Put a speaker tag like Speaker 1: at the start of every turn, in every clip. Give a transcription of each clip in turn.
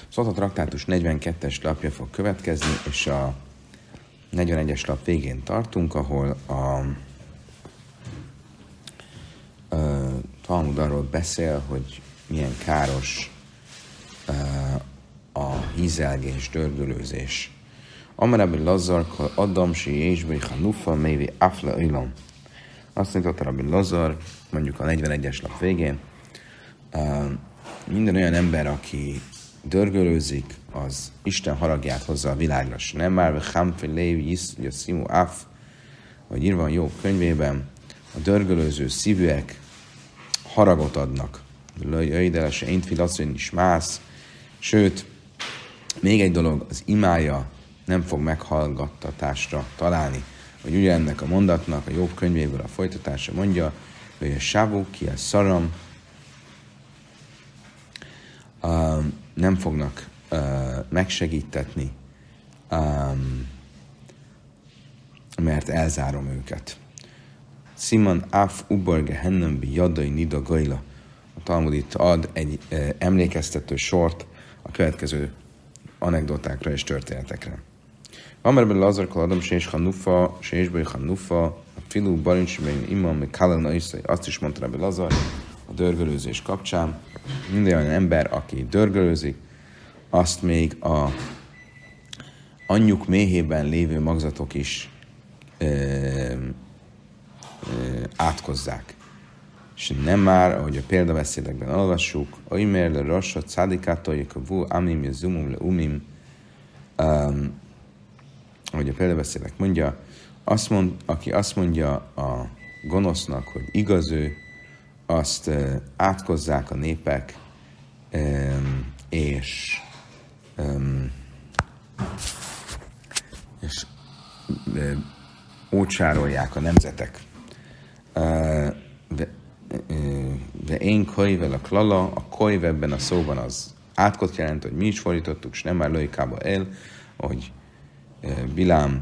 Speaker 1: Szóval a traktátus 42-es lapja fog következni, és a 41-es lap végén tartunk, ahol a Talmud arról beszél, hogy milyen káros a hízelgés, dörgölőzés. Amarabbi Lazar, Adam, si Jézsbri, Hanufa, Mévi, Afla, Ilom. Azt mondta Rabbi Lazar, mondjuk a 41-es lap végén, minden olyan ember, aki dörgölőzik, az Isten haragját hozza a világra. Nem már, hogy Hamfi, Lévi, Szimu, Af, vagy írva a Jobb könyvében, a dörgölőző szívűek haragot adnak. Jöjdelese, én filaszony is mász. Sőt, még egy dolog, az imája nem fog meghallgattatásra találni. Vagy ugye ennek a mondatnak, a Jobb könyvéből a folytatása mondja, hogy a sávú, ki a szaram, nem fognak megsegítetni, mert elzárom őket. Simon af ubar gehennem bi jadai nida gajla. A Talmud itt ad egy emlékeztető sort a következő anekdotákra és történetekre. Amerben Lazar kaladom se és Hanufa, se és bej Hanufa, a filú barincsben imam, meg kalana iszai. Azt is mondta Rabbi Lazar a dörgölőzés kapcsán. Minden olyan ember, aki dörgölőzik, azt még a anyjuk méhében lévő magzatok is átkozzák. És nem már, ahogy a példabeszédekben olvassuk, Aimer le Rasha Cadikától, Jekavu, Amim, Jezumum, le Umim, ahogy a példabeszédek mondja, aki azt mondja a gonosznak, hogy igaz ő, azt átkozzák a népek, és ócsárolják a nemzetek. De én kajvel a klala, a kajv ebben a szóban az átkot jelent, hogy mi is fordítottuk, és nem már lojikába el, hogy Bilám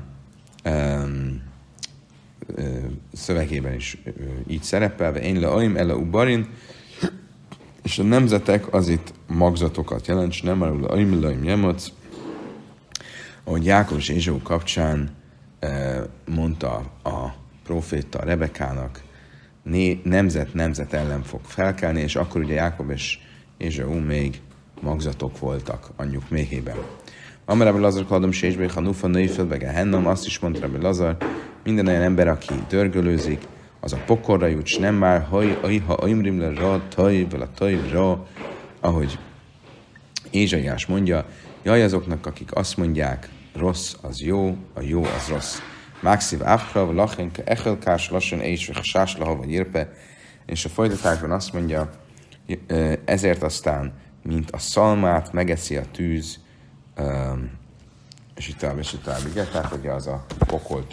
Speaker 1: szövegében is így szerepelve, én le aim ele ubarin, és a nemzetek az itt magzatokat jelent, és nem már le aim le aim jemoc, ahogy Jákob és Ézsau kapcsán mondta a proféta Rebekának, nemzet ellen fog felkelni, és akkor ugye Jákob és Ézsau még magzatok voltak anyjuk méhében. Amarabbi Lazar kaladom sésbé, Hanufa, nőföldbe gehennom, azt is mondta Rabbi Lazar, minden olyan ember, aki dörgölőzik, az a pokorra jut, s nem már ha aimrim le ra, taj, vele taj, ra, ahogy Ézsaiás mondja, jaj azoknak, akik azt mondják, rossz az jó, a jó az rossz. Máxiv áfra, lachenke, echelkás, lassan és sáslaha, vagy irpe, és a folytatásban azt mondja, ezért aztán, mint a szalmát megeszi a tűz, és itt tovább, igen, tehát ugye az a pokol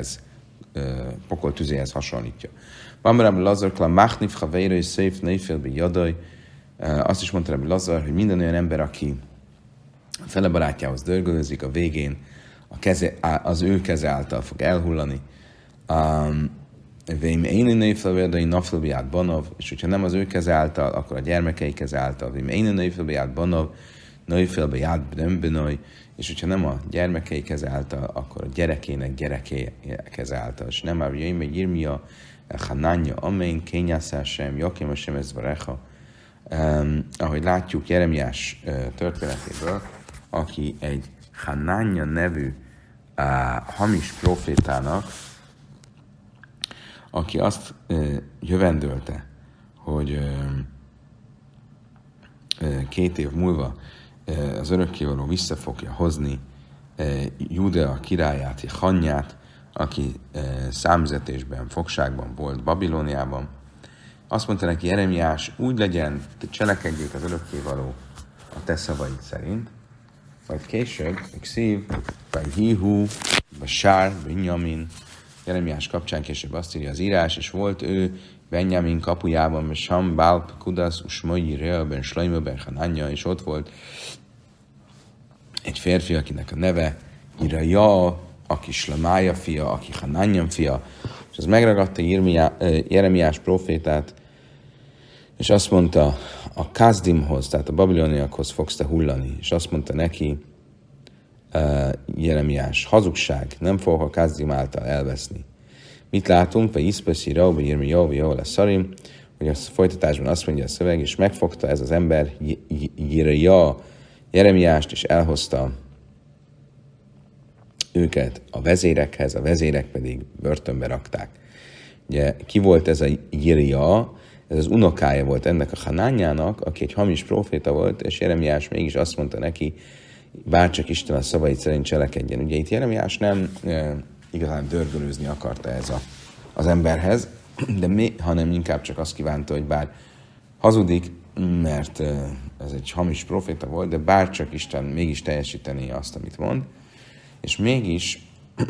Speaker 1: tüzéhez hasonlítja. Vamarab Lazar kla machnif haveira és széf neifélbe jadaj, azt is mondta Rabbi Lazar, hogy minden olyan ember, aki a fele barátjához dörgölözik, a végén az ő keze által fog elhullani. Vém éni neifélbe jadaj nafélbe banov, és hogyha nem az ő keze által, akkor a gyermekei keze által. Vém éni neifélbe banov, nőfélbe járt bönbenoj, és hogyha nem a gyermekei keze által, akkor a gyerekének gyereké keze által. És nem már jöjjön meg Irmia, Hanánja, Amein, Kényászás sem, Jakim a sem ez varecha. Ahogy látjuk Jeremiás történetéből, aki egy Hanánja nevű hamis profétának, aki azt jövendölte, hogy 2 év múlva az örökkévaló vissza fogja hozni Judea királyát, Hanját, aki számüzetésben, fogságban volt Babilóniában. Azt mondta neki Jeremiás, úgy legyen, cselekedjék az örökkévaló a te szavaid szerint, vagy később, Xív, vagy Híhú, vagy Sár, Benjamin. Jeremiás kapcsán később azt írja az írás, és volt ő Benjamin kapujában, és Sam, Bálp, Kudasz, Usmoyi, Reelben, Slajmöben, Hananya, és ott volt egy férfi, akinek a neve Iraja, aki Slamája fia, aki Hananyam fia, és az megragadta Jeremiás profétát, És azt mondta, a Kazdimhoz, tehát a babiloniakhoz fogsz te hullani, és azt mondta neki Jeremiás, hazugság, nem fogok a Kazdim által elveszni. Mit látunk? Vagy Iszpeszi, Rauba, Irmió, vagy Jóla Szarim, hogy a folytatásban azt mondja a szöveg, és megfogta ez az ember Jeremiást, és elhozta őket a vezérekhez, a vezérek pedig börtönbe rakták. Ugye ki volt ez a Jiria? Ez az unokája volt ennek a Hanányának, aki egy hamis próféta volt, és Jeremiás mégis azt mondta neki, bárcsak Isten a szavait szerint cselekedjen. Ugye itt Jeremiás nem igazán dörgölőzni akarta az emberhez, hanem inkább csak azt kívánta, hogy bár hazudik, mert ez egy hamis proféta volt, de bárcsak Isten mégis teljesíteni azt, amit mond, és mégis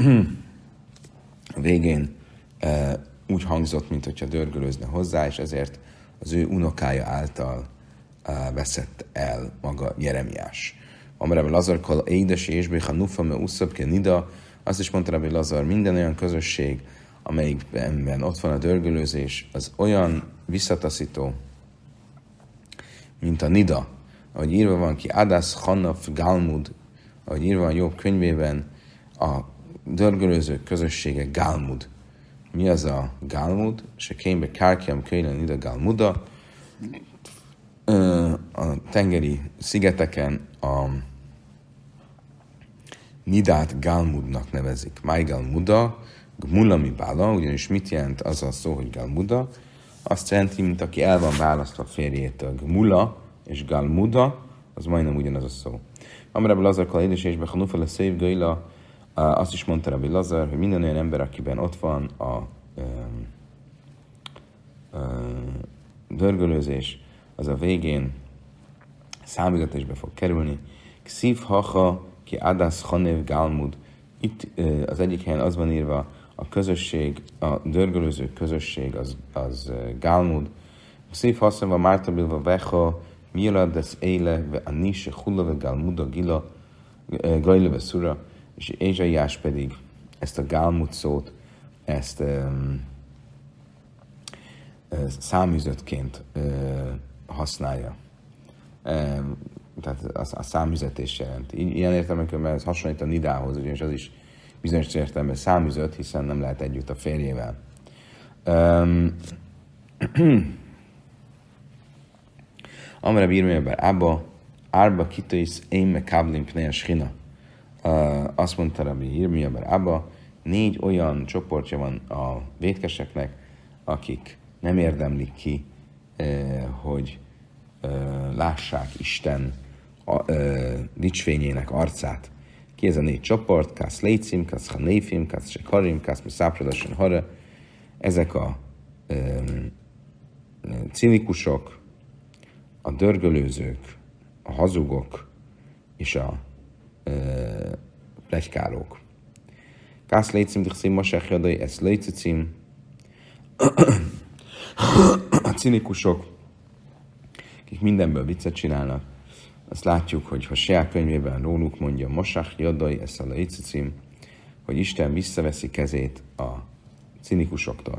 Speaker 1: a végén úgy hangzott, mint hogyha dörgölőzne hozzá, és ezért az ő unokája által veszett el maga Jeremiás. Amire Lazar kal édes és béha nufa me uszabke nida, azt is mondta Rabbi Lazar, minden olyan közösség, amelyikben ott van a dörgölőzés, az olyan visszataszító, mint a nida, ahogy írva van ki, Adas Hanaf Galmud, ahogy írva van Jobb könyvében, a dörgölőzők közössége Galmud. Mi az a Galmud? Se kémbe kárkiam könyven nida Galmuda. A tengeri szigeteken a Nidát Galmudnak nevezik. Máj Galmuda, Gmula mi bála, ugyanis mit jelent az a szó, hogy Galmuda? Azt jelenti, mint aki el van választva férjétől. Gmula és Galmuda, az majdnem ugyanaz a szó. Amire Lazar kal édes és bechanufa le szév gaila, azt is mondta Rabbi Lazar, hogy minden olyan ember, akiben ott van a dörgölőzés, az a végén számüzetésbe fog kerülni. Kszív hacha ki adas hanev galmud. Itt az egyik helyen az van írva, a közösség, a dörgölőző közösség az galmud. Kszív haszava mártabilva vecha milad des éle ve anise hulla ve galmuda gila gajle ve szura. És Ézsaiás pedig ezt a Galmud szót, ezt számüzetként használja. Tehát a számüzetés jelent. Ilyen értelemben ez hasonlít a Nidához, ugyanis az is bizonyos értelemben számüzet, hiszen nem lehet együtt a férjével. Amire bírmélben Árba kitois én me káblim pnei a shina. Azt mondta Rabbi Irmia bar Abba, 4 olyan csoportja van a vétkeseknek, akik nem érdemlik ki, hogy lássák Isten dicsfényének arcát. Ki ez a 4 csoport? Kász lécim, kász hanéfim, kász sekarim, kász miszápradasan hara. Ezek a cinikusok, a dörgölőzők, a hazugok és a pletykálók. Kász lécim, dichszim, mosech jadai, ez lécicim. A cinikusok, akik mindenből viccet csinálnak, azt látjuk, hogy ha Seá könyvében róluk mondja, mosech jadai, ez a lécicim, hogy Isten visszaveszi kezét a cinikusoktól.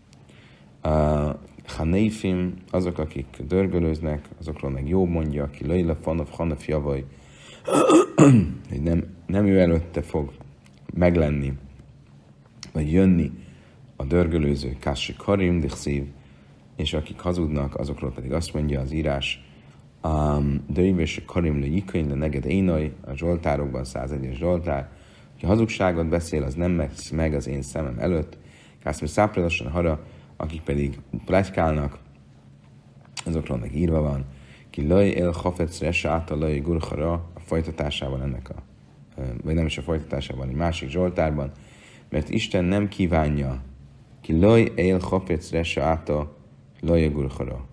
Speaker 1: Hanéfim, azok, akik dörgölőznek, azokról meg Jobb mondja, aki Leila Fanaf Hanaf Javaj, hogy nem ő előtte fog meglenni, vagy jönni a dörgölőző Kássi Karim, Dichszív, és akik hazudnak, azokról pedig azt mondja az írás, Döjvés Karim le Jiköny le Neged Énaj, a Zsoltárokban 101-es Zsoltár, aki hazugságot beszél, az nem megy meg az én szemem előtt, Kászmi Szápradasan Hara, akik pedig pletykálnak, azokról meg írva van, ki laj el hafetsz resáta laj gurchara, a folytatásával ennek vagy nem is a folytatásában, egy másik Zsoltárban, mert Isten nem kívánja, ki laj el hafetsz resáta laj gurchara.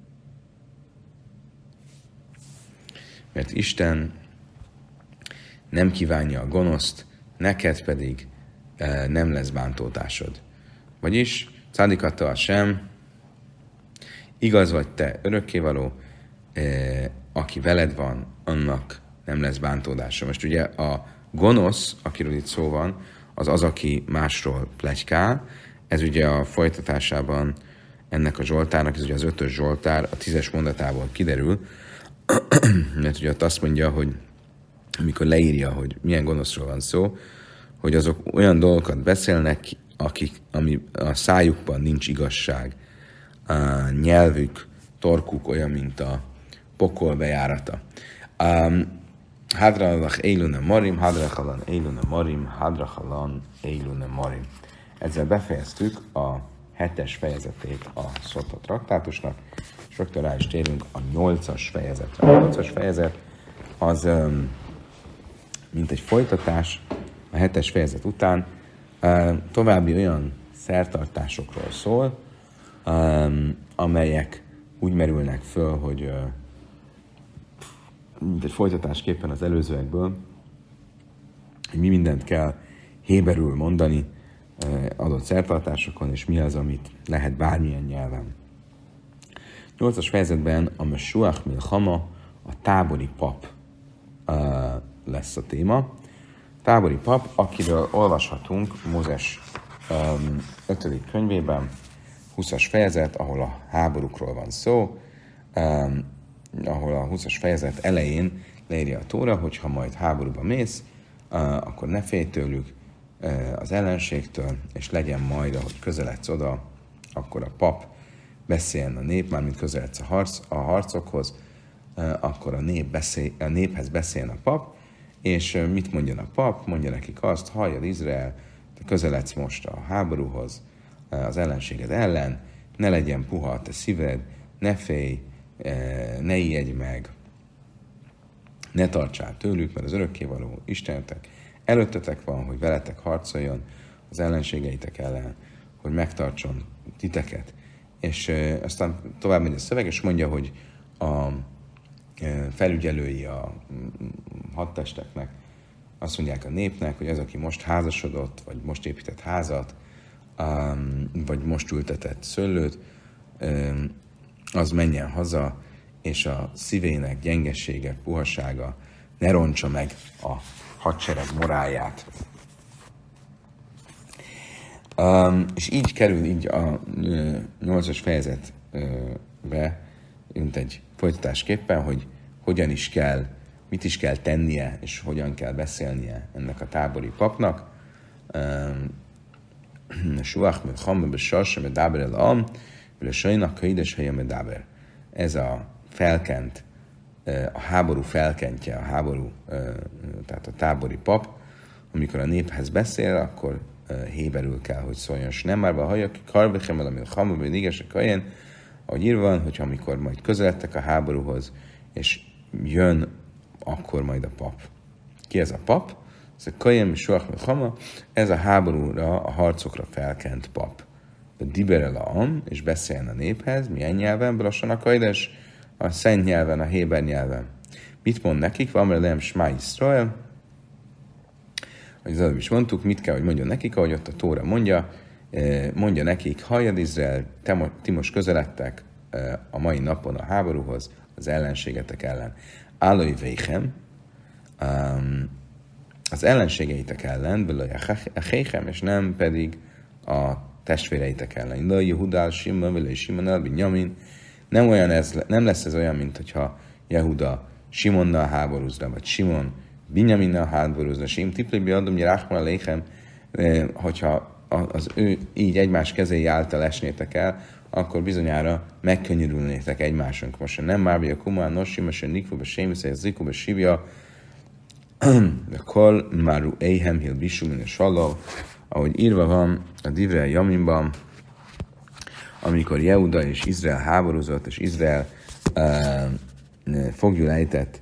Speaker 1: Mert Isten nem kívánja a gonoszt, neked pedig nem lesz bántótásod. Vagyis, Cádikatta sem, igaz vagy te örökkévaló, aki veled van, annak nem lesz bántódása. Most ugye a gonosz, akiről itt szó van, az az, aki másról pletykál. Ez ugye a folytatásában ennek a Zsoltárnak, ez ugye az 5-ös Zsoltár, a 10-es mondatából kiderül, mert ugye ott azt mondja, hogy amikor leírja, hogy milyen gonoszról van szó, hogy azok olyan dolgokat beszélnek, ami a szájukban nincs igazság. A nyelvük, torkuk olyan, mint a pokol bejárata. Hadralach Eilune Marim, Hadrachalan Eilune Marim, Hadrachalan Eilune Marim. Ezzel befejeztük a 7-es fejezetét a Szóta traktátusnak, és rögtön rá is térünk a 8-as fejezetre. A 8-as fejezet az mint egy folytatás a 7-es fejezet után, további olyan szertartásokról szól, amelyek úgy merülnek föl, hogy mint egy folytatásképpen az előzőekből, hogy mi mindent kell héberül mondani adott szertartásokon, és mi az, amit lehet bármilyen nyelven. 8-as fejezetben a Meshuach Milchama, a tábori pap lesz a téma. Tábori pap, akiről olvashatunk Mózes 5. könyvében, 20-as fejezet, ahol a háborúkról van szó, ahol a 20-as fejezet elején leírja a Tóra, hogyha majd háborúba mész, akkor ne félj tőlük az ellenségtől, és legyen majd, ahogy közeledsz oda, akkor a pap beszéljen a nép, mármint közeledsz a harcokhoz, akkor a néphez beszéljen a pap, és mit mondjon a pap? Mondja nekik azt, halljad Izrael, te közeledsz most a háborúhoz, az ellenséged ellen, ne legyen puha a te szíved, ne félj, ne ijedj meg, ne tartsál tőlük, mert az örökkévaló Istenetek előttetek van, hogy veletek harcoljon az ellenségeitek ellen, hogy megtartson titeket. És aztán tovább megy a szöveg, és mondja, hogy a felügyelői a hadtesteknek azt mondják a népnek, hogy az, aki most házasodott, vagy most épített házat, vagy most ültetett szőlőt, az menjen haza, és a szívének gyengessége, puhasága ne rontsa meg a hadsereg morálját. És így kerül így a 8-as fejezetbe, mint egy folytatásképpen, hogy hogyan is kell, mit is kell tennie, és hogyan kell beszélnie ennek a tábori papnak. Suach Milchama b'Sasha medaber el am, v'lesajnak kaides helye medaber. Ez a felkent, a háború felkentje, tehát a tábori pap, amikor a néphez beszél, akkor héberül kell, hogy szóljon. És nem már hajak, karvechem el a Milchama b'nigesek kajen, ahogy írva van, hogyha amikor majd közeledtek a háborúhoz, és jön akkor majd a pap. Ki ez a pap? Ez a Kajem Suach Milchama, ez a háborúra, a harcokra felkent pap. De diberel am, és beszéljen a néphez, milyen nyelven? Lassan a kaides, a szent nyelven, a héber nyelven. Mit mond nekik? Van velem Smá Yisrael. Ahogy az előbb is mondtuk, mit kell, hogy mondjon nekik, ahogy ott a Tóra mondja nekik, halljad Izrael, ti most közeledtek a mai napon a háborúhoz, az ellenségetek ellen. Állói véchem, az ellenségeitek ellen, belőle a héchem, és nem pedig a testvéreitek ellen. Lőj Jehudál, Simon, belőle Simon el, Binyamin. Nem lesz ez olyan, mint hogyha Jehuda Simonnal háborúzna, vagy Simon Binyaminnal háborúzna. Sim tiplébi adom, Ráhmán Léchem, hogyha az ő így egymás kezei által esnétek el, akkor bizonyára megkönnyörülnétek egymásunk. Most nem már vagy a kumán, nosim, most a nikvóba, sémiszei, a zikóba, sívja, de kol, máru éhem, hil bisumin, és salló, ahogy írva van a Divrei Jaminban, amikor Jehuda és Izrael háborúzott, és Izrael foglyul ejtett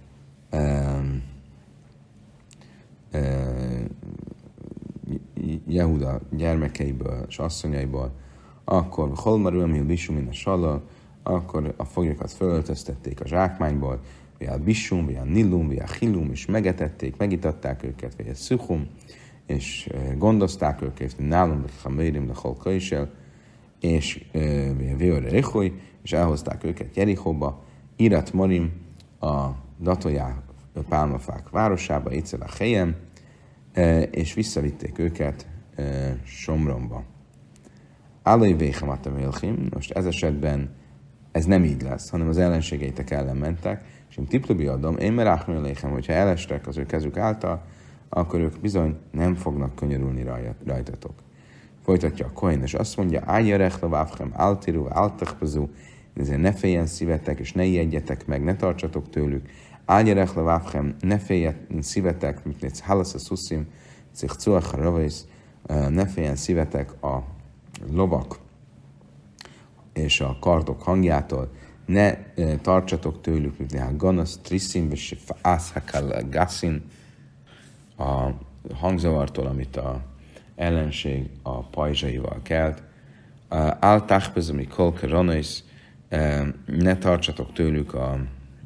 Speaker 1: Jehuda gyermekeiből és asszonyaiból, akkor holmarul, hil bisumin, és salló, akkor a foglyokat fölöltöztették a zsákmányból, vagy a bisum, vagy a nillum, vagy a chillum, és megetették, megitatták őket, vagy a szuchum, és gondozták őket, nálum, vagy a mérim, de holkaisel, és Véore Rechoy, és elhozták őket Jerichóba, Irat Marim, a Datojá pálmafák városába, Itzel a helyen, és visszavitték őket Somronba. Állai véhematem élchim, most ez esetben ez nem így lesz, hanem az ellenségeitek ellen mentek, és én tiplubi adom, én meráhmű léhem, hogyha elestek az ő kezük által, akkor ők bizony nem fognak könyörülni rajtatok. Folytatja a Kohen, és azt mondja, ágyarechla vávchem, áltiru, áltachpazú, ezért ne féljen szívetek, és ne ijedjetek meg, ne tartsatok tőlük. Ágyarechla vávchem, ne féljen szívetek, mint néz halasz a szuszim, cichcuach ravasz, ne féljen szívetek a lovak és a kardok hangjától, ne tartsatok tőlük, mint néha ganasz, triszim, és ászhakal gassin, a hangzavartól, amit a ellenség a pajzsaival kelt. Áltáhpez, ami kolke ranais, ne tartsatok tőlük a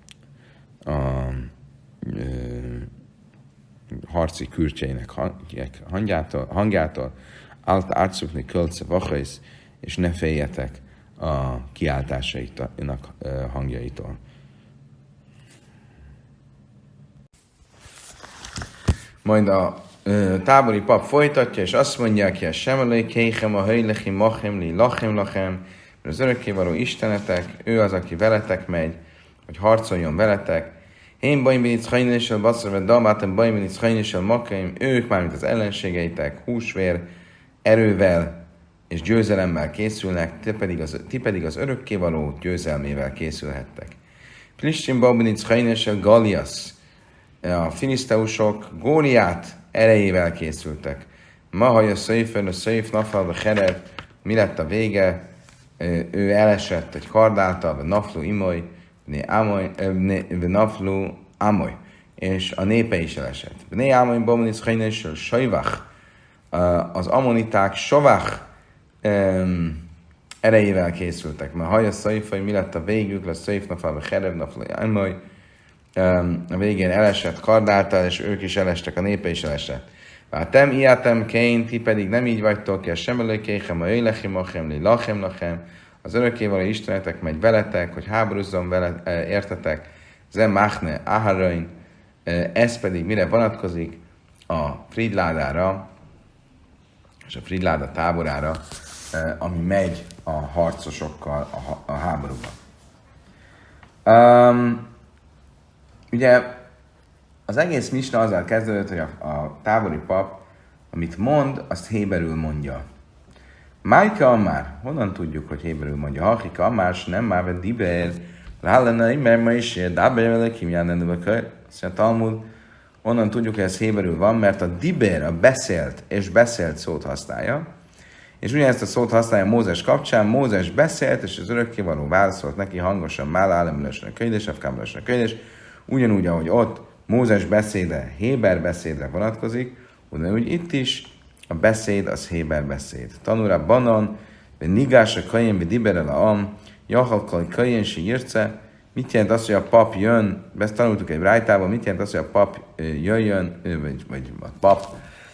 Speaker 1: harci kürtjeinek hangjától, állt árcukni kölce vachais, és ne féljetek a kiáltásainak hangjaitól. Majd a tábori pap folytatja, és azt mondja ki, a semelői kéhem, a hajlechi, machem, li, lachem, lachem, mert az örökkévaló Istenetek, ő az, aki veletek megy, hogy harcoljon veletek. Én bajminic hajnésel baszra, dalmátem bajminic hajnésel makaim, ők mármint az ellenségeitek, húsvér, erővel és győzelemmel készülnek, ti pedig az örökkévaló győzelmével készülhettek. Plistin bajminic hajnésel Galias, a filiszteusok Góliát erejével készültek. Mahaj a szöjf nafal, a herev, mi lett a vége? Ő elesett egy kard által, naflu imoly, naflu amoly, és a népe is elesett. Né amoly bomonic hajnésről sajvach, az ammoniták sovach erejével készültek. Mahaj a szöjf, mi lett a végük? A szöjf nafal, a herev, naflu imoly, a végén elesett kardáltal, és ők is elestek, a népe is elesett. Vátem, ijátem, kén, ti pedig nem így vagytok, és sem előkéhem, a jöjlechim, achem, li, lachem, lachem, az örökkévaló Istenetek megy veletek, hogy háborúzzon vele, értetek, zem machne, aharain, ez pedig mire vonatkozik? A Fridládára, és a Fridláda táborára, ami megy a harcosokkal a háborúba. Ugye az egész misna azzal kezdődött, hogy a tábori pap, amit mond, azt héberül mondja. Májka Amár, honnan tudjuk, hogy héberül mondja? Hachika Amár, nem már diber, lállenai, mert ma is dáber vele kimjánenő a Talmud. Onnan tudjuk, hogy ez héberül van, mert a diber, a beszélt és beszélt szót használja. És ugyanezt a szót használja Mózes kapcsán. Mózes beszélt, és az örökkévaló válaszolt neki hangosan, Mála álemülösne a könyves, Efkámülösne a könyves. Ugyanúgy, ahogy ott Mózes beszéde héber beszédre vonatkozik, ugyanúgy itt is a beszéd az héber beszéd. Tanúra banan, nigás a kajen, vagy diberel a am, jahalkal kajen si írce. Mit jelent az, hogy a pap jön? Ezt tanultuk egy rájtában. Mit jelent az, hogy a pap jöjjön, vagy a pap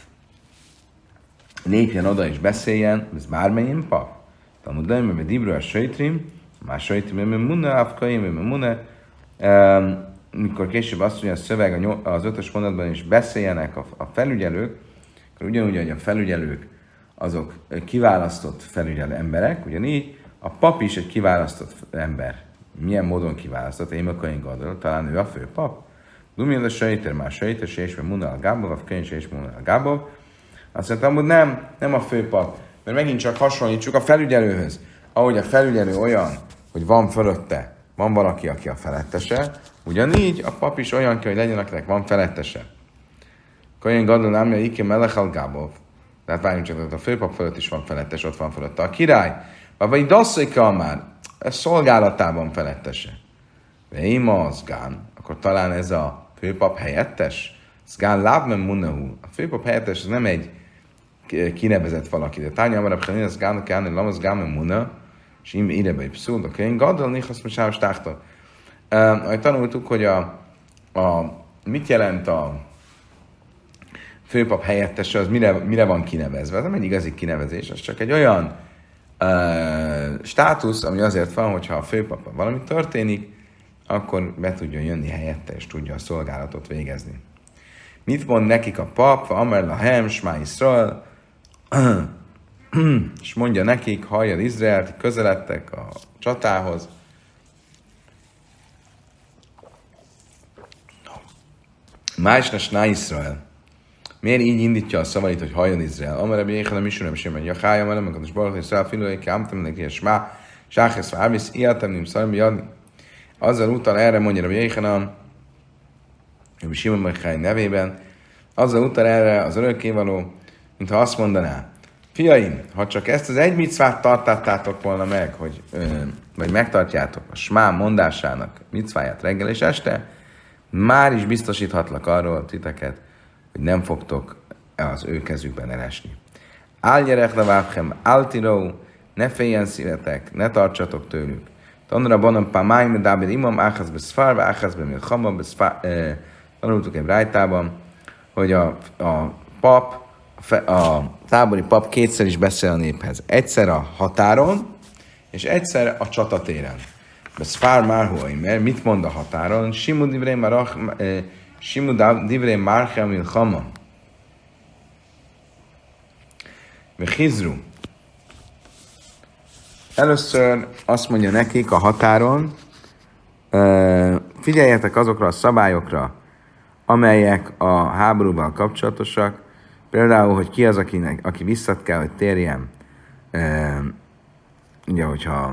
Speaker 1: lépjen oda és beszéljen? Ez bármilyen pap. Tanulod, mert dibra a söjtrim, más söjtrim, mert munne, afkajen, mert munne. Mikor később azt mondja a szöveg az 5-ös mondatban is beszéljenek a felügyelők, akkor ugyanúgy, hogy a felügyelők azok kiválasztott felügyelő emberek, ugyanígy a pap is egy kiválasztott ember. Milyen módon kiválasztott? Én a Kohen Gadol, talán ő a főpap. Dumjad a sejter, már sejter, és Munna a Gábov, a könyv, és Munna a Gábov. Azt mondtam, hogy nem a főpap, mert megint csak hasonlítsuk a felügyelőhöz. Ahogy a felügyelő olyan, hogy van fölötte, van valaki, aki a felettese, ugyanígy a pap is olyan kell, hogy legyen, akinek van felettese. Kohen Gadol námja Ike Melechal Gábov. Tehát várjunk csak, a főpap fölött is van felettes, ott van fölötte a király. Vagy dasszika már, ez szolgálatában felettese. De ima az gán, akkor talán ez a főpap helyettes. Szgán lábmen munahu. A főpap helyettes ez nem egy kinevezett valaki. De tárnya amarab chalin, az gán, kán, lamaz gámen muna, és im irebe egy pszul, de Kohen Gadol nichasz mosávos táhta. Ahogy tanultuk, hogy mit jelent a főpap helyettese, az mire van kinevezve. Ez nem egy igazi kinevezés, az csak egy olyan státusz, ami azért van, hogyha a főpap valami történik, akkor be tudjon jönni helyette, és tudja a szolgálatot végezni. Mit mond nekik a pap? Amer lahem, smá Yisrael. és mondja nekik, halljad Izraelt, közeledtek a csatához. Másnas na Izrael. Miért így indítja a szavait, hogy halljon Izrael? Amerebb jéhelem is, nem sem mondja, hájam elem, akkor is balak, és szállfilói, kámtem neki, és má, sáhész, várvisz, ilyeltem, nim szarmi adni. Azzal utal erre, mondja Rabbi Jéhanan, Rabbi Simon Mechai nevében, azzal utal erre az örökkévaló, mintha azt mondaná, fiaim, ha csak ezt az egy micvát tartottátok volna meg, hogy, vagy megtartjátok a smá mondásának micváját reggel és este, már is biztosíthatlak arról titeket, hogy nem fogtok az ő kezükben elesni. Álgyerek levábhem, áltiró, ne féljen szívetek, ne tartsatok tőlük. Tanra banom pamáim, dábir imam, áház beszfárva, áház bemilchama, tanultuk egy rájtában, hogy a pap, a tábori pap kétszer is beszél a néphez. Egyszer a határon, és egyszer a csatatéren. Beszfár márhói, mert mit mond a határon? Simu divrei márchem milchama. Vechizru. Először azt mondja nekik a határon, figyeljetek azokra a szabályokra, amelyek a háborúval kapcsolatosak. Például, hogy ki az, aki visszat kell, hogy térjen, ugye, hogyha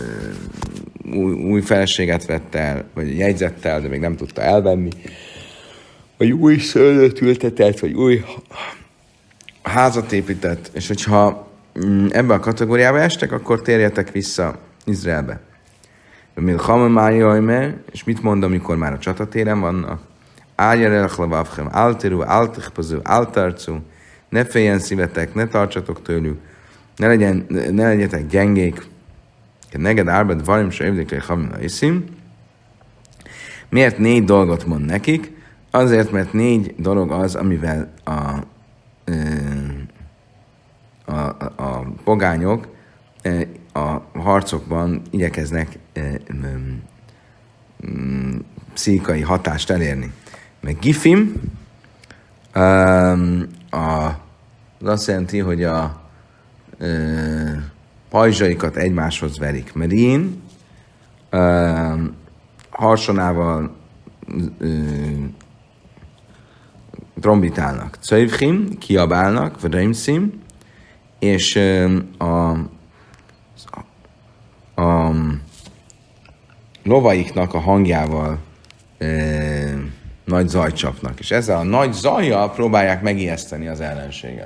Speaker 1: új feleséget vett el, vagy jegyzett el, de még nem tudta elvenni, vagy új szőlőt ültetett, vagy új házat épített, és hogyha ebbe a kategóriába estek, akkor térjetek vissza Izraelbe. És mit mond, amikor már a csatatéren vannak? Ne féljen szívetek, ne tartsatok tőlük, ne legyetek gyengék. Neged árbed varim se évdéklé hamina iszim. Miért 4 dolgot mond nekik? Azért, mert 4 dolog az, amivel a pogányok a harcokban igyekeznek pszichikai hatást elérni. Meg gifim, az azt jelenti, hogy a pajzsaikat egymáshoz verik. Merin, harsonával trombitálnak. Cöjvchim, kiabálnak, vöreimszim, és a lovaiknak a hangjával nagy zajt csapnak. És ezzel a nagy zajjal próbálják megijeszteni az ellenséget.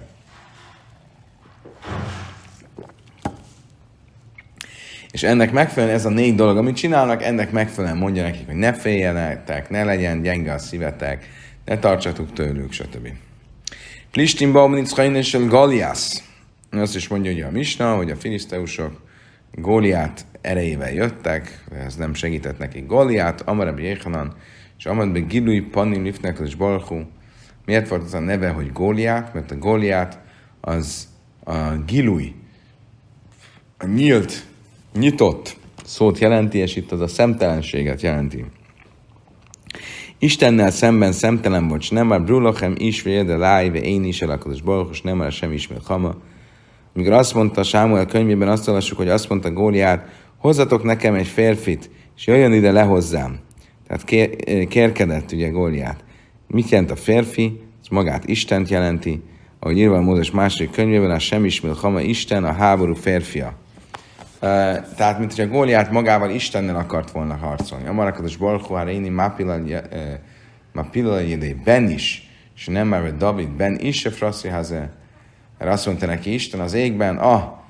Speaker 1: És ennek megfelelően ez a 4 dolog, amit csinálnak, ennek megfelelően mondja nekik, hogy ne féljenek, ne legyen gyenge a szívetek, ne tartsatok tőlük, stb. Plistin Baumnitz Hainesel Goliász. Azt is mondja ugye a Misna, hogy a filiszteusok Góliát erejével jöttek, de ez nem segített nekik. Góliát, Amarab Jéhanan, és Amarab Gilui Pannim Lifnek és Balchú. Miért volt az a neve, hogy Góliát? Mert a Góliát az a Gilui, a nyílt, nyitott szót jelenti, és itt az a szemtelenséget jelenti. Istennel szemben szemtelen volt, nem már brulachem is véde lájve, én is elakados balchos, nem már sem ismét hama. Amikor azt mondta Sámuel könyvében, azt olvassuk, hogy azt mondta Góliát, hozzatok nekem egy férfit, és jöjjön ide le hozzám. Tehát kérkedett ugye Góliát. Mit jelent a férfi? Ez magát Istent jelenti. Ahogy írva a Mózes második könyvében, a sem ismét hama Isten, a háború férfia. Tehát, mint hogy a Góliát magával Istennel akart volna harcolni. Amarakados Balchóhára éni Mapilal Jédé Ben is, és nem már David Ben is se fraszriháze. Erre azt mondta neki Isten az égben,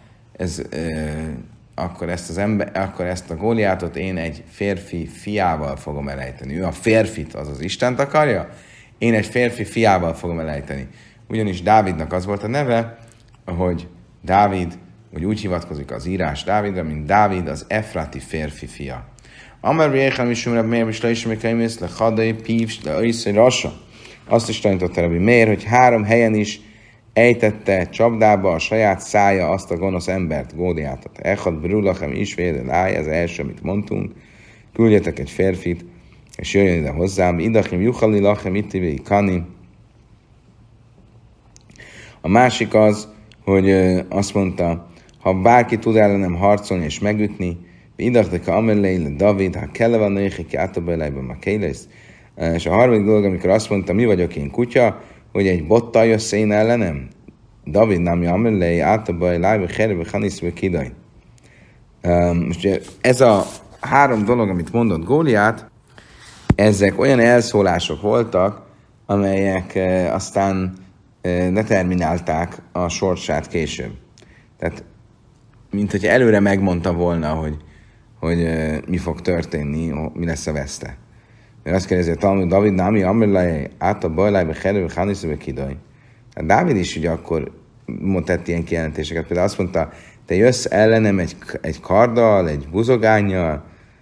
Speaker 1: akkor ezt a Góliátot én egy férfi fiával fogom elejteni. Ő a férfit, azaz Istent akarja, én egy férfi fiával fogom elejteni. Ugyanis Dávidnak az volt a neve, hogy Dávid, hogy úgy hivatkozik az írás Dávidra, mint Dávid az Efrati férfi fia. Amar Jéhel Misumra Meir is leismerkeimés le Hadai Pívs le Aiszai Rassa. Azt is tanította Rabbi Meir, hogy 3 helyen is ejtette csapdába a saját szája azt a gonosz embert, Góliátot. Echad brulachem is véde láj, ez első, amit mondtunk. Küldjetek egy férfit, és jöjjön ide hozzám. Idachim juchali lachem ittivé kani. A másik az, hogy azt mondta, ha bárki tud ellenem harcolni és megütni, idakdeka amelleile David, ha kelle van nőjéki átabajlájban ma kélész. És a harmadik dolog, amikor azt mondta, mi vagyok én kutya, hogy egy bottal jössz én ellenem, David námi amellei átabajlájban herebe haniszbe kidaj. Most ez a három dolog, amit mondott Góliát, ezek olyan elszólások voltak, amelyek aztán determinálták a sorsát később. Tehát, mint hogy előre megmondta volna, hogy mi fog történni, mi lesz a veszte. Mert azt kérdezi, hogy David námi amelai át a bajlájba herőbe hániszbe kidaj. Hát Dávid is ugye akkor tett ilyen kijelentéseket. Például azt mondta, te jössz ellenem egy karddal, egy buzogánnyal,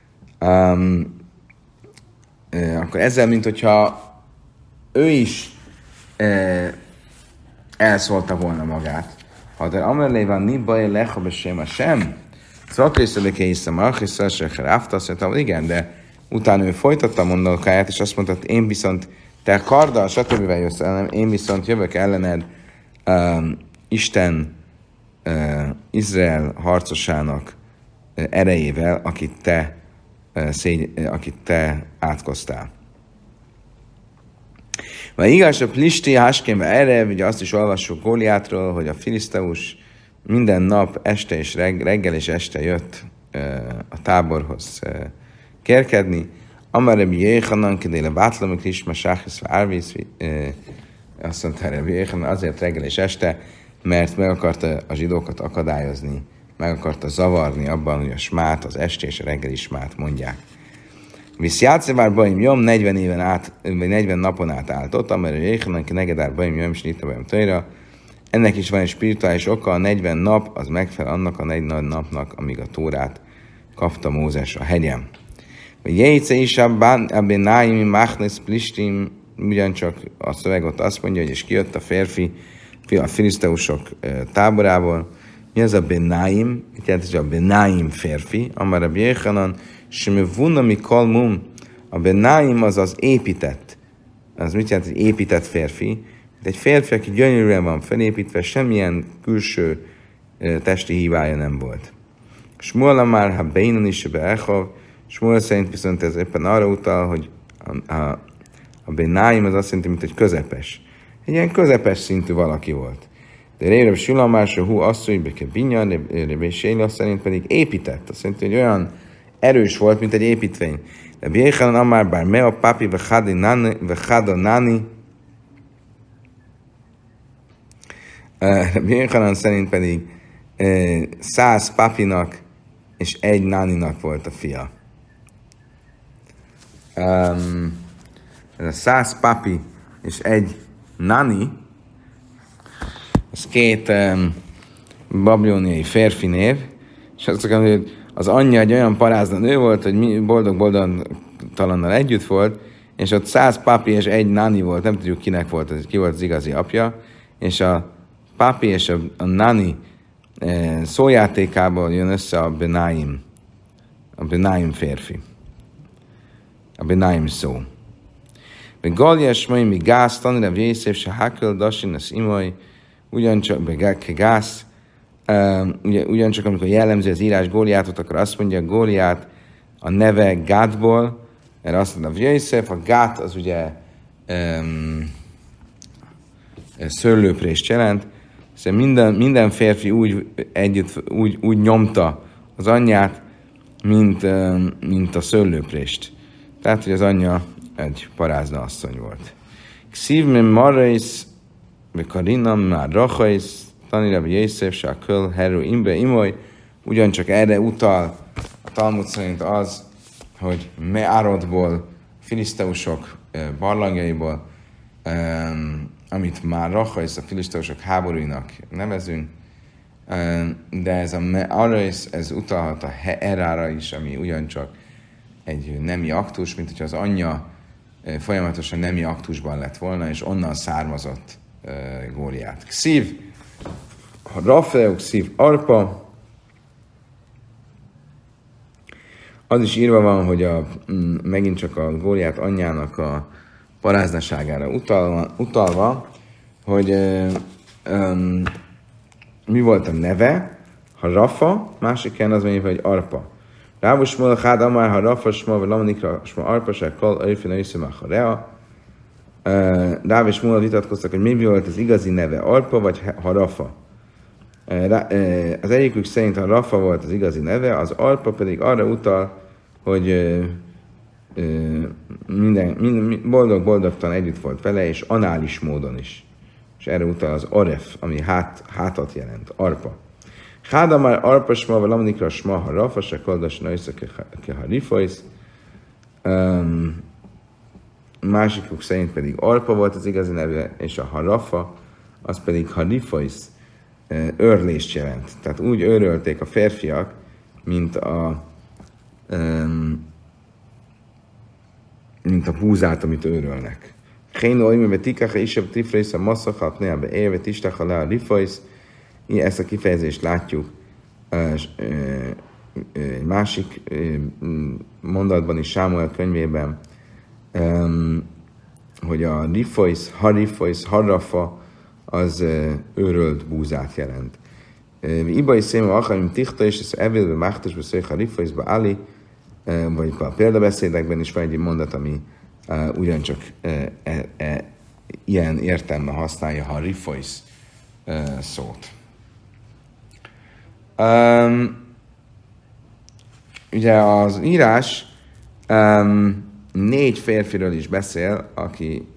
Speaker 1: akkor ezzel, mint hogyha ő is elszólta volna magát. Ha de amelé van nibbaje lecha sem sem, szakrészedeke hiszem, achiszal se ráftasz, igen, de utána ő folytatta a mondatókáját, és azt mondta, hogy én viszont te karddal, stb. Jössz ellenem, én viszont jövök ellened Isten Izrael harcosának erejével, akit te átkoztál. Vagy igaz, a Plisti Háskémbe erre, ugye azt is olvassuk Góliátról, hogy a filiszteus minden nap este és reggel és este jött a táborhoz kérkedni. Amarebi Jéhanan, kedéle bátlamik Krisma Sáhisz, Árvíz, azt mondta Rebi Jéhanan azért reggel és este, mert meg akarta a zsidókat akadályozni, meg akarta zavarni abban, hogy a smát, az esti és a reggeli smát mondják. Visz játszevár baim jom 40 éven át, vagy 40 napon át állt ott, amelyre Jéhanan ki negedár baim jom, és nyitta baim tőjra. Ennek is van egy spirituális oka, a 40 nap az megfelel annak a 40 napnak, amíg a Tórát kapta Mózes a hegyen. Vagy Jéjce is abban náimi máchnes plistim, ugyancsak a szöveg ott azt mondja, hogy és kijött a férfi a filiszteusok táborából. Mi az a Benáim? Itt jelent, hogy a Benáim férfi, amár a Jéhanan, semmi vunami kalmum, a Benáim az az épített. Az mit jelent, hogy épített férfi? Egy férfi, aki gyönyörűen van felépítve, semmilyen külső testi hibája nem volt. Smuel már, ha Beinon is beechav, Smuel szerint viszont ez éppen arra utal, hogy a Benáim az azt jelenti, mint egy közepes. Egy ilyen közepes szintű valaki volt. De Réreb Sulamásra hú asszony, beke binyan, Réreb Séla szerint pedig épített. Azt jelenti, hogy olyan erős volt, mint egy építvény. De Béhanan amár bár mea papi vechada nani. Béhanan szerint pedig 100 papinak és 1 náninak volt a fia. Ez a 100 papi és 1 nani, ez 2 babiloniai férfi név, és azt mondom, hogy az anyja egy olyan parázna nő volt, hogy boldog-boldogtalannal együtt volt, és ott 100 papi és 1 nani volt, nem tudjuk kinek volt, ki volt az igazi apja, és a papi és a nani szójátékából jön össze a Benáim férfi. A Benáim szó. Vagy Galiás mai mi gáz, tanira vészév, se hakel, dasin, az imaj, ugyancsak amikor jellemzi az írás Góliátot, akkor azt mondja, Góliát a neve Gádból, mert azt mondja, Vészév, a Gát az ugye szőlőprést jelent, szóval minden férfi úgy nyomta az anyját, mint a szőlőprést. Tehát, hogy az anyja egy parázna asszony volt. Szívmém marrész, Karinam már rachaisz, tanira Jézsef, Sáköl, Herő, Imbe, Imoly, ugyancsak erre utal a Talmud szerint az, hogy Me'arodból, filiszteusok barlangjaiból, amit már rachaisz, a filiszteusok háborúinak nevezünk, de ez a Me'arodsz, ez utalhat a Herára is, ami ugyancsak egy nemi aktus, mint hogyha az anyja folyamatosan nemi aktusban lett volna, és onnan származott Góliát. Kszív, Rafael, Kszív, Arpa. Az is írva van, hogy megint csak a Góliát anyjának a paráznaságára utalva, hogy mi volt a neve? Ha Rafa, másik helyen az mondja, hogy Arpa. Rávus Mola Hád Amár, ha Rafa, Sma, vagy Lamanikra, Sma Arpa, se Kal, Arifin, Aiszima, ha Rea. Ráv és Mola vitatkoztak, hogy mi volt az igazi neve, Arpa vagy Harafa. Az egyikük szerint a Rafa volt az igazi neve, az Arpa pedig arra utal, hogy boldog-boldogtan együtt volt vele, és anális módon is. És erre utal az Aref, ami hátat jelent, Arpa. Háda már Arpa sma, vagy Lamanikra sma, ha Rafa, se koldas naisza ke harifajsz. Másikuk szerint pedig Arpa volt az igazi neve, és a Harafa, az pedig Harifajsz, őrlést jelent. Tehát úgy őrölték a férfiak, mint a búzát, amit őrölnek. Héno olyme tikach isebb tifrész a masszachat neábe érve tistacha le a rifajsz. Ezt a kifejezést látjuk egy másik mondatban is, Sámuel könyvében, hogy a rifajsz, harifajsz, harrafa az őrölt búzát jelent. Ibai széma akarim tichta, és ez evélbe mágtasba szék harifajszba áli, vagy a példabeszédekben is van egy mondat, ami ugyancsak ilyen értelme használja a harifajsz szót. Ugye az írás 4 férfiről is beszél, aki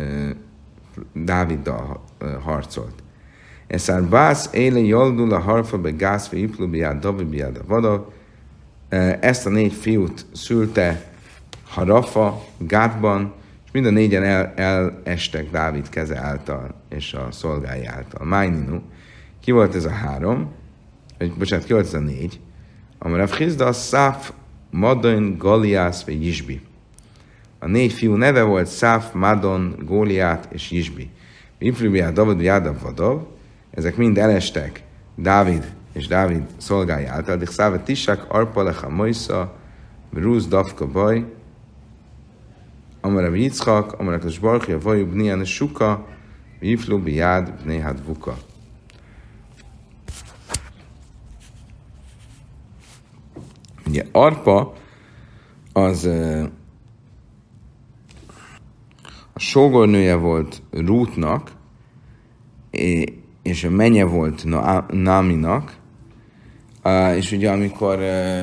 Speaker 1: Dáviddal harcolt. Eszár bász éle joldul a harfa be gászve iplu biád David biád a vadav. Ezt a 4 fiút szülte Harafa, Gátban, és mind a 4-en elestek Dávid keze által és a szolgái által. Májninu. Ki volt ez a 3? Bocsánat, ki volt ez a 4? Amarav Hizda, Száf, Madon, Goliász vagy Jisbi. A 4 fiú neve volt Száf, Madon, Góliát és Jisbi. Ifribiát, David, Jádav, Vadav. Ezek mind elestek Dávid és Dávid szolgái által. De Szávet Tisák, Arpa, Lecha, Moisza, Rúz, Davka, Baj, Amarav Yitzchak, Amarav Kasbarchia, Vajub, Nian, Suka, Iflu, Biád, Néhad, Vuka. Ugye Arpa az a sógornője volt Rútnak, és a menye volt Náminak, és ugye amikor,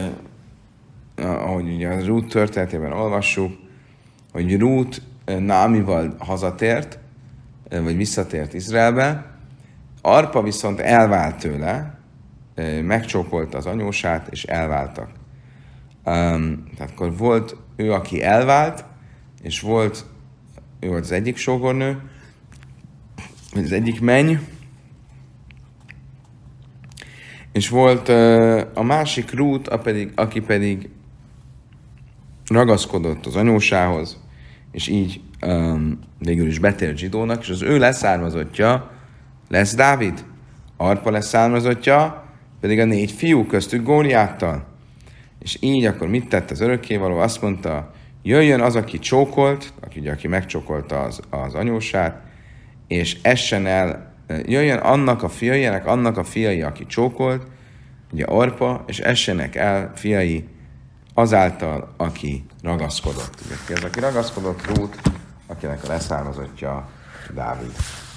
Speaker 1: ahogy ugye a Rút történetében olvassuk, hogy Rút Námival hazatért, vagy visszatért Izraelbe, Arpa viszont elvált tőle, megcsókolta az anyósát, és elváltak. Tehát akkor volt ő, aki elvált, és ő volt az egyik sógornő, az egyik menny, és volt a másik Rút, aki pedig ragaszkodott az anyósához, és így végül is betért zsidónak, és az ő leszármazottja lesz Dávid. Arpa leszármazottja pedig a 4 fiú köztük Góliáttal. És így akkor mit tett az örökkévaló? Azt mondta, jöjjön az, aki csókolt, aki megcsókolta az anyósát, és essen el, jöjjön annak a fiai, aki csókolt, ugye Arpa, és essenek el fiai azáltal, aki ragaszkodott. Ugye, az, aki ragaszkodott, Rút, akinek a leszármazottja Dávid.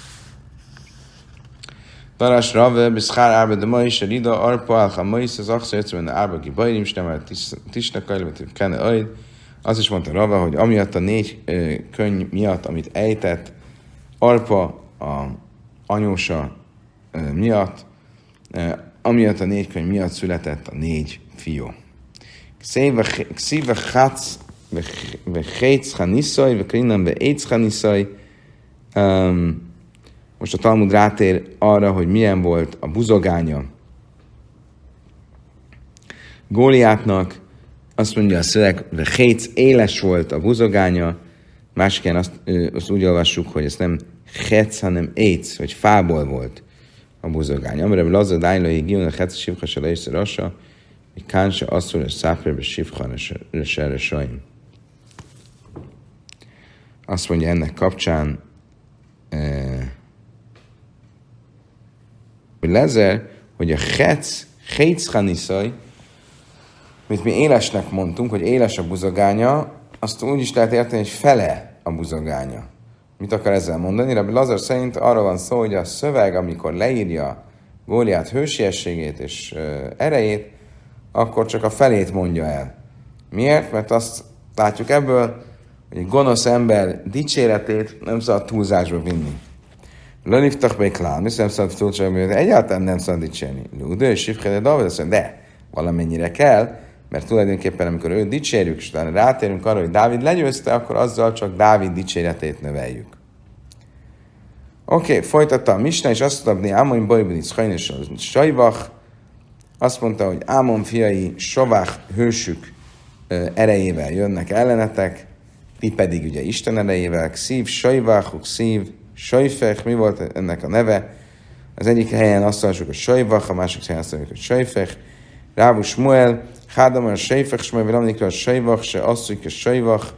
Speaker 1: Taras Rave, Biszkár Árba, de ma is a Rida, Arpa, Alha, Maisz, az Aksa, Jöccben, Árba, ki Bajrim, Stemel, Tisna, Kajlevet, Kene, Aid. Az is mondta Rave, hogy amiatt a 4 könyv miatt, amit ejtett, Arpa a anyósa miatt, amiatt a 4 könyv miatt született a 4 fiú. Xiva Chatz, Vechétz Haniszaj, Vekrinnam Veétz Haniszaj. Most a Talmud rátér arra, hogy milyen volt a buzogánya Góliátnak. Azt mondja a szöveg, Vechétz éles volt a buzogánya. Másik helyen azt úgy olvassuk, hogy ez nem Chetz, hanem Étz, hogy fából volt a buzogánya. Amire Laza Dájlai Gion a Chetz Sivcha se leészre rasa, hogy Kánsa asszor és Száférbe Sivcha se saim. Azt mondja ennek kapcsán, hogy Lezer, hogy a hétszchaniszaj, amit mi élesnek mondtunk, hogy éles a buzogánya, azt úgy is lehet érteni, hogy fele a buzogánya. Mit akar ezzel mondani? Rabbi Lazar szerint arról van szó, hogy a szöveg, amikor leírja Góliát hősiességét és erejét, akkor csak a felét mondja el. Miért? Mert azt látjuk ebből, hogy egy gonosz ember dicséretét nem szabad túlzásba vinni. Löniftak be klán, nem szabad túlzásba vinni, egyáltalán nem szabad dicsérni. Lúdő és Sifkede David azt mondja, de valamennyire kell, mert tulajdonképpen amikor őt dicsérjük, és utána rátérünk arra, hogy Dávid legyőzte, akkor azzal csak Dávid dicséretét növeljük. Oké, folytatta a Misna, és azt mondta, hogy Ámon Bojbenic Hajn és Sajvach, azt mondta, hogy Ámon fiai Sovach hősük erejével jönnek ellenetek, ti pedig ugye Isten erejével, Kszív Sajvach, Kszív Sajfech, mi volt ennek a neve? Az egyik helyen azt mondjuk, hogy Sajvach, a másik helyen azt mondjuk, hogy Sajfech, Rávu Smuel, Hádamar Sajfech, Smuel, Vilamnikra Sajvach, se asszuk a Sajvach,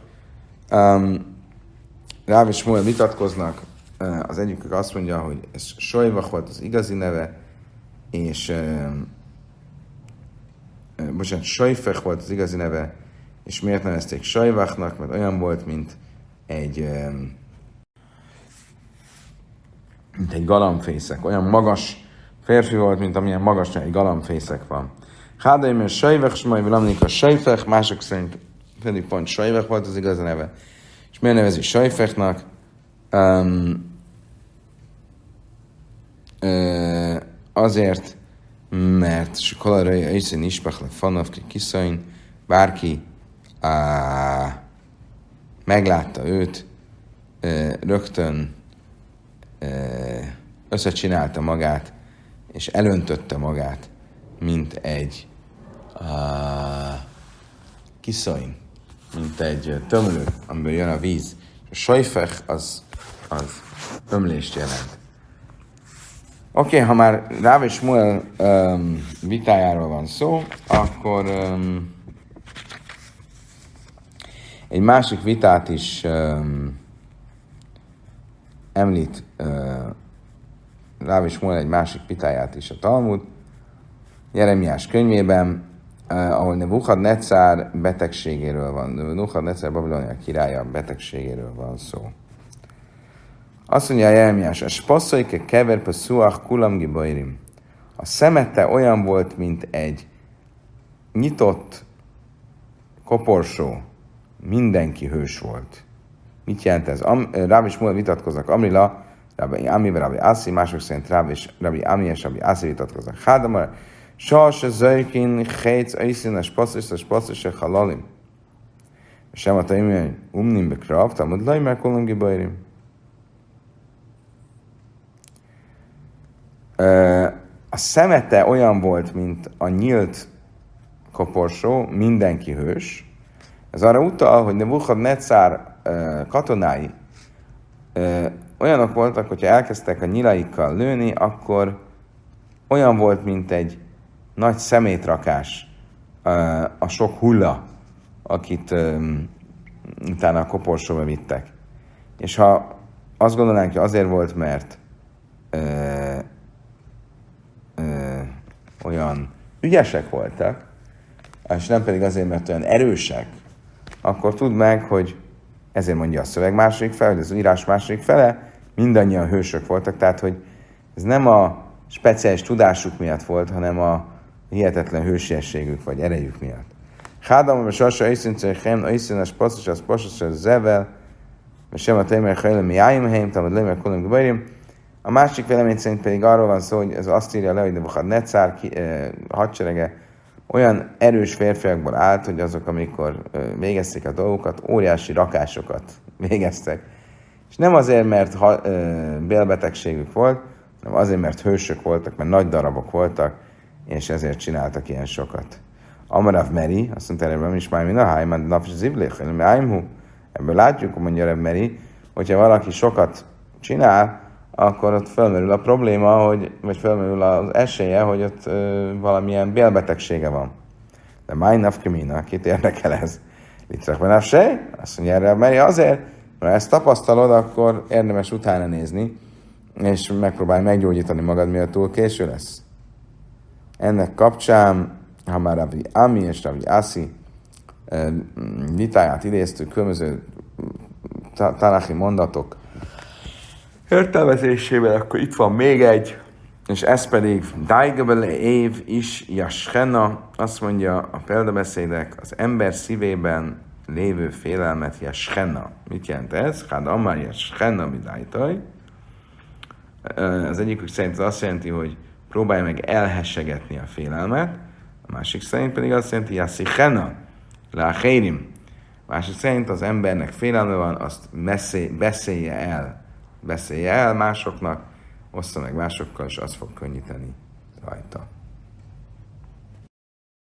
Speaker 1: Ráv és Smuel vitatkoznak, az egyikük azt mondja, hogy ez Sajvach volt az igazi neve, és Sajfech volt az igazi neve, és miért nevezték Sajvachnak, mert olyan volt, mint egy galambfészek. Olyan magas férfi volt, mint amilyen magas egy galambfészek van. Hádaim és Sajvach, és majd valamikor Sajfech, mások szerint pedig pont Sajvach volt az igazi neve. És miért nevezi Sajfechnak? Azért, mert Sokolarai Aiszén Ispachle Fanavki Kiszain, bárki meglátta őt, rögtön összecsinálta magát, és elöntötte magát, mint egy kiszain, mint egy tömlő, amiből jön a víz. A sajfech az ömlést jelent. Oké, ha már Ráv és Smuel vitájáról van szó, akkor egy másik vitát is említ Ráv és Smuel egy másik vitáját is a Talmud, Jeremiás könyvében, ahol Nebuchadnezzar betegségéről van, Nebuchadnezzar Babilonia királya betegségéről van szó. Azt mondja Jeremiás, a spasszoike kever pessuach kulam gibairim. A szemete olyan volt, mint egy nyitott koporsó, mindenki hős volt. Mit jelent ez? Ráv és Smuel vitatkoznak. Amrila, Rabbi Ami, Rabbi Assi, mások szerint Rabbi Ami és Rabbi Assi vitatkoznak. Hádamar, Sas, Zöjkin, Hétsz, Aiszin, a spasszos, a halalim. Sem a taimjai, umnim bekrav, tamad lajmer kulam gibairim. A szemete olyan volt, mint a nyílt koporsó, mindenki hős. Ez arra utal, hogy Nebuchadnezzar katonái olyanok voltak, hogyha elkezdtek a nyilaikkal lőni, akkor olyan volt, mint egy nagy szemétrakás a sok hulla, akit utána a koporsóba vittek. És ha azt gondolnánk, hogy azért volt, mert olyan ügyesek voltak, és nem pedig azért, mert olyan erősek, akkor tudd meg, hogy ezért mondja a szöveg második fele, hogy az írás második fele, mindannyian hősök voltak, tehát hogy ez nem a speciális tudásuk miatt volt, hanem a hihetetlen hősiességük vagy erejük miatt. Hádamon, és Sasa, Aiszin, Aiszin, a Spassos, a Spassos, a Zevel, és sem a Teimer, Hajlem, Jáimheim, Tamad Lémer, Kolem, Gubairim. A másik vélemény szerint pedig arról van szó, hogy ez azt írja le, hogy Nebuchadnezzar hadserege olyan erős férfiakból állt, hogy azok, amikor végezték a dolgokat, óriási rakásokat végeztek. És nem azért, mert bélbetegségük volt, hanem azért, mert hősök voltak, mert nagy darabok voltak, és ezért csináltak ilyen sokat. Amarav Meri, azt mondta erre is már minden hájmán, napos zivlék, ebből látjuk, mondja Reb Meri, hogyha valaki sokat csinál, akkor ott felmerül a probléma, vagy felmerül az esélye, hogy ott valamilyen bélbetegsége van. De máj nafkemina, kit érdekel ez? Litrach benafsej? Azt mondja erre, mert azért, mert ezt tapasztalod, akkor érdemes utána nézni, és megpróbálj meggyógyítani magad, miatt túl késő lesz. Ennek kapcsán, ha már Rabbi Ami és Rabbi Asi vitáját idéztük, különböző tanáchi mondatok értelmezésével, akkor itt van még egy, és ez pedig Daigebele év is Jaschena, azt mondja a példabeszédek, az ember szívében lévő félelmet Jaschena. Mit jelent ez? Hát Amár Jaschena Midájtaj. Az egyikük szerint az azt jelenti, hogy próbálja meg elhessegetni a félelmet, a másik szerint pedig azt jelenti, Jassichena, Láchérim. A másik szerint az embernek félelme van, azt beszélje el másoknak, ossza meg másokkal, és az fog könnyíteni rajta.